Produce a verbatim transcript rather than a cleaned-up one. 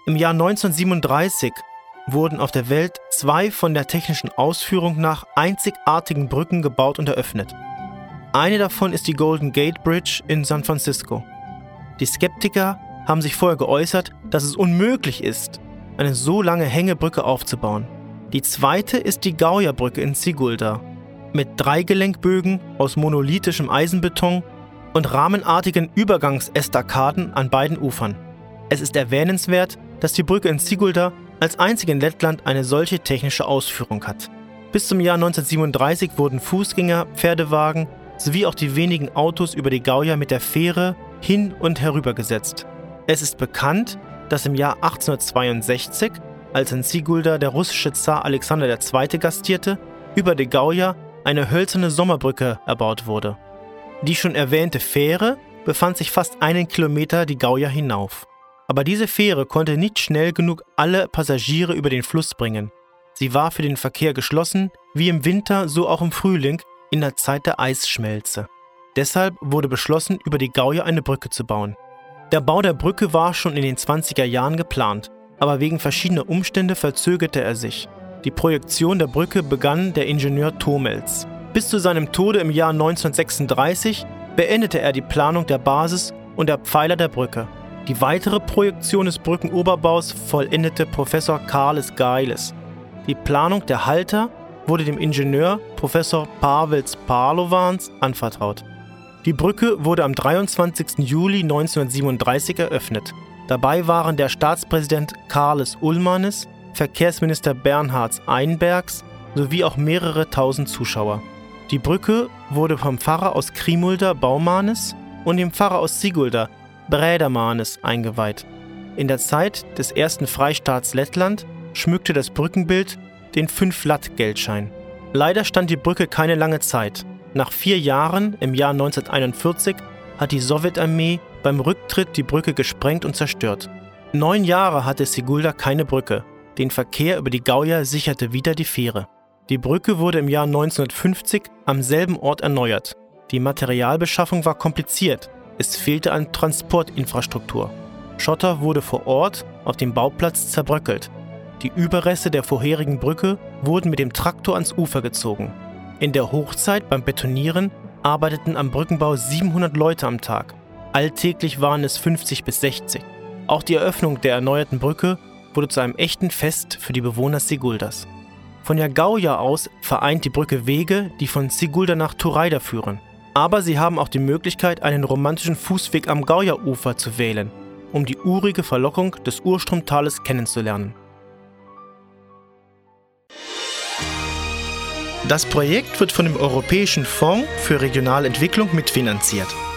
Im Jahr neunzehnhundertsiebenunddreißig wurden auf der Welt zwei von der technischen Ausführung nach einzigartigen Brücken gebaut und eröffnet. Eine davon ist die Golden Gate Bridge in San Francisco. Die Skeptiker haben sich vorher geäußert, dass es unmöglich ist, eine so lange Hängebrücke aufzubauen. Die zweite ist die Gauja-Brücke in Sigulda mit Dreigelenkbögen aus monolithischem Eisenbeton und rahmenartigen Übergangsestakaden an beiden Ufern. Es ist erwähnenswert, dass die Brücke in Sigulda als einzige in Lettland eine solche technische Ausführung hat. Bis zum Jahr neunzehnhundertsiebenunddreißig wurden Fußgänger, Pferdewagen sowie auch die wenigen Autos über die Gauja mit der Fähre hin- und herübergesetzt. Es ist bekannt, dass im Jahr achtzehnhundertzweiundsechzig, als in Sigulda der russische Zar Alexander der Zweite gastierte, über die Gauja eine hölzerne Sommerbrücke erbaut wurde. Die schon erwähnte Fähre befand sich fast einen Kilometer die Gauja hinauf. Aber diese Fähre konnte nicht schnell genug alle Passagiere über den Fluss bringen. Sie war für den Verkehr geschlossen, wie im Winter, so auch im Frühling, in der Zeit der Eisschmelze. Deshalb wurde beschlossen, über die Gauja eine Brücke zu bauen. Der Bau der Brücke war schon in den zwanziger Jahren geplant, aber wegen verschiedener Umstände verzögerte er sich. Die Projektion der Brücke begann der Ingenieur Thomels. Bis zu seinem Tode im Jahr neunzehnhundertsechsunddreißig beendete er die Planung der Basis und der Pfeiler der Brücke. Die weitere Projektion des Brückenoberbaus vollendete Professor Carles Geiles. Die Planung der Halter wurde dem Ingenieur Professor Pāvils Pālovāns anvertraut. Die Brücke wurde am dreiundzwanzigsten Juli neunzehnhundertsiebenunddreißig eröffnet. Dabei waren der Staatspräsident Kārlis Ulmanis, Verkehrsminister Bernhards Einbergs sowie auch mehrere tausend Zuschauer. Die Brücke wurde vom Pfarrer aus Krimulda Baumanis und dem Pfarrer aus Sigulda Brädamanis eingeweiht. In der Zeit des ersten Freistaats Lettland schmückte das Brückenbild den fünf-Latt-Geldschein. Leider stand die Brücke keine lange Zeit. Nach vier Jahren, im Jahr neunzehnhunderteinundvierzig, hat die Sowjetarmee beim Rücktritt die Brücke gesprengt und zerstört. Neun Jahre hatte Sigulda keine Brücke. Den Verkehr über die Gauja sicherte wieder die Fähre. Die Brücke wurde im Jahr neunzehnhundertfünfzig am selben Ort erneuert. Die Materialbeschaffung war kompliziert. Es fehlte an Transportinfrastruktur. Schotter wurde vor Ort auf dem Bauplatz zerbröckelt. Die Überreste der vorherigen Brücke wurden mit dem Traktor ans Ufer gezogen. In der Hochzeit beim Betonieren arbeiteten am Brückenbau siebenhundert Leute am Tag. Alltäglich waren es fünfzig bis sechzig. Auch die Eröffnung der erneuerten Brücke wurde zu einem echten Fest für die Bewohner Siguldas. Von der Gauja aus vereint die Brücke Wege, die von Sigulda nach Turejda führen. Aber sie haben auch die Möglichkeit, einen romantischen Fußweg am Gauja-Ufer zu wählen, um die urige Verlockung des Urstromtales kennenzulernen. Das Projekt wird von dem Europäischen Fonds für Regionalentwicklung mitfinanziert.